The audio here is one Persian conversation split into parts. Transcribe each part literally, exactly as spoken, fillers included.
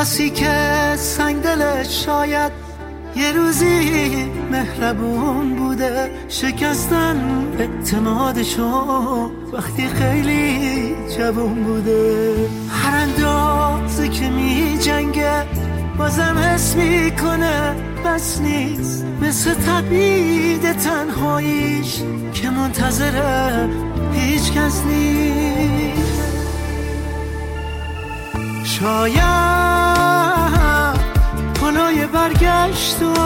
کسی که سنگ دلش شاید یه روزی مهربون بوده، شکستن اعتمادشو وقتی خیلی جوون بوده. هر اندازه که می جنگه بازم حس میکنه بس نیست، مثل تبعید تنهاییش که منتظره هیچ کس نیست. شاید پلوی برگشت و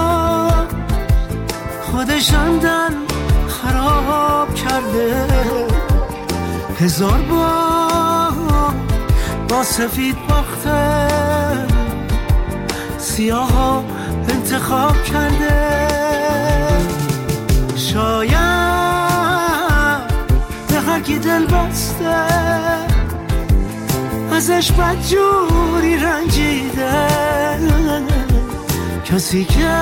خودش عمدن خراب کرده، هزار بار با سفید باخته، سیاه ها انتخاب کرده. شاید به هر کی دل بسته ازش بدجوری رنجیده، کسی که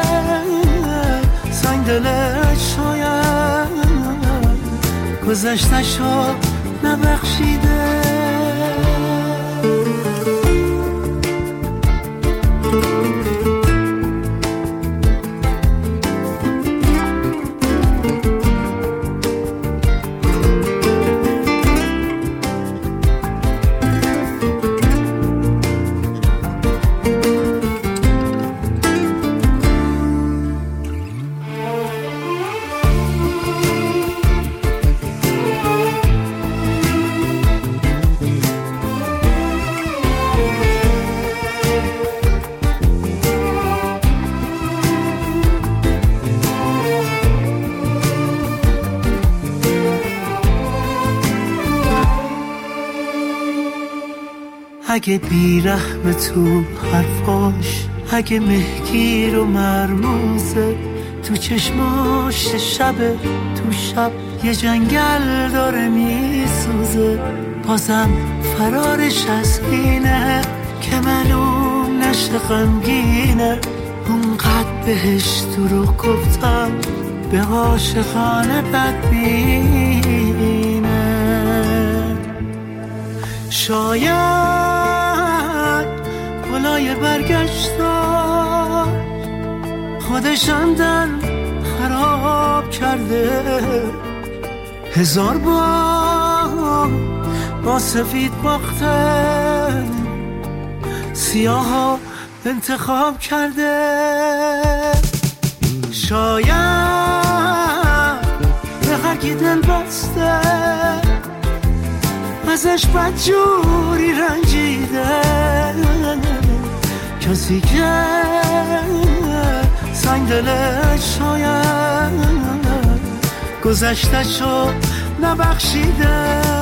سنگ دلش شاید گذشته‌شو نبخشیده. اگه بیرحم تو حرفاش، اگه مهگیر و مرموزه تو چشماش، شب تو شب یه جنگل داره میسوزه، بازم فرارش از اینه که معلوم نشه غمگینه. اونقدر بهش دروغ گفتم به عاشقانه بدبینه. شاید پلای برگشتا خودش عمدن خراب کرده، هزار بار با سفید باخته، سیاه ها انتخاب کرده. شاید به هر کی دل بسته ازش بدجوری رنجیده، کسی که سنگ دلش شاید گذشته‌شو نبخشیده.